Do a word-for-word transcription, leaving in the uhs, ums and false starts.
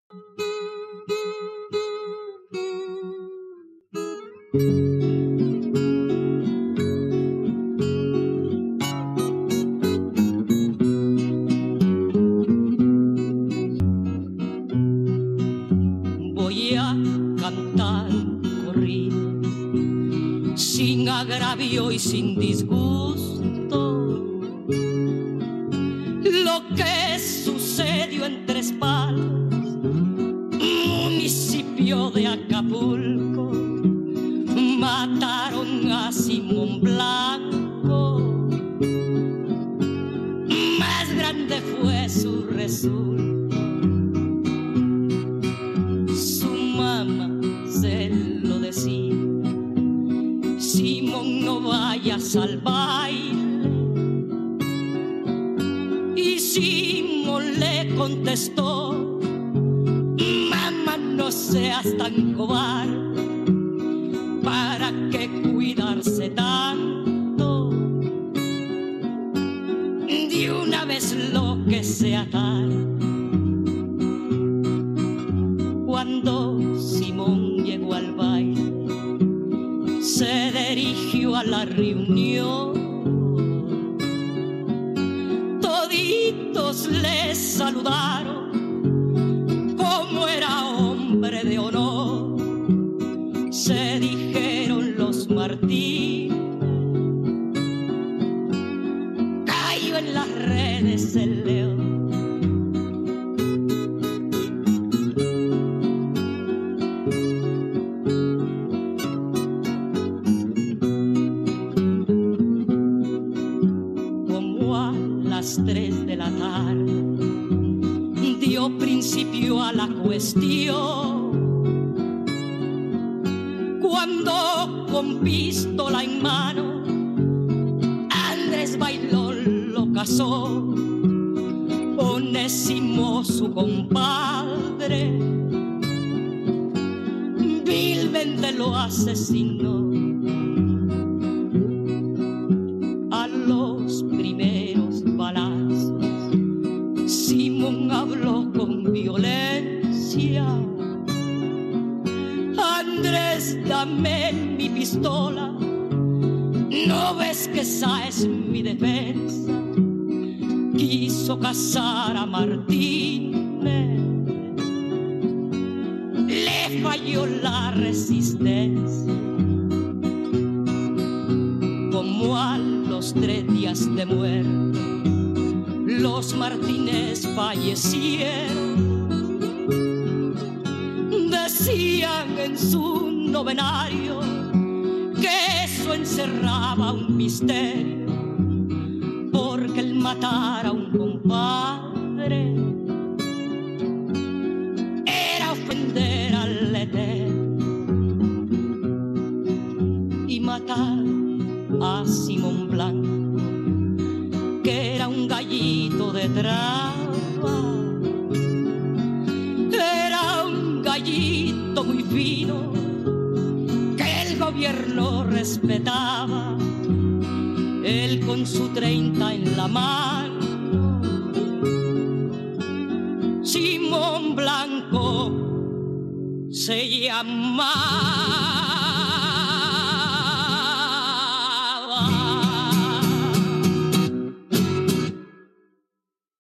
Voy a cantar corrido, sin agravio y sin disgusto, lo que sucedió en Tres Palos, municipio de Acapulco. Mataron a Simón Blanco, más grande fue su resultado. Su mamá se lo decía: Simón, no vayas al baile. Y Simón le contestó: mamá, no seas tan cobarde, ¿para qué cuidarse tanto? De una vez lo que sea tarde. Cuando Simón llegó al baile, se dirigió a la reunión. Toditos le saludaron como era hombre de honor. Se dijeron los Martínez, cayó en las redes el león. Como a las tres de la tarde dio principio a la cuestión, cuando con pistola en mano Andrés Bailón lo casó. Onésimo, su compadre, vilmente lo asesinó. A los primeros balazos Simón habló con violencia: Andrés, dame mi pistola, ¿no ves que esa es mi defensa? Quiso casar a Martínez, le falló la resistencia. Como a los tres días de muerte los Martínez fallecieron, decían en su novenario que eso encerraba un misterio, porque el matar a un compadre era ofender al Eterno. Y matar a Simón Blanco, que era un gallito de traba, era un gallito muy fino que el gobierno respetaba. Él con su treinta en la mano, Simón Blanco se llama.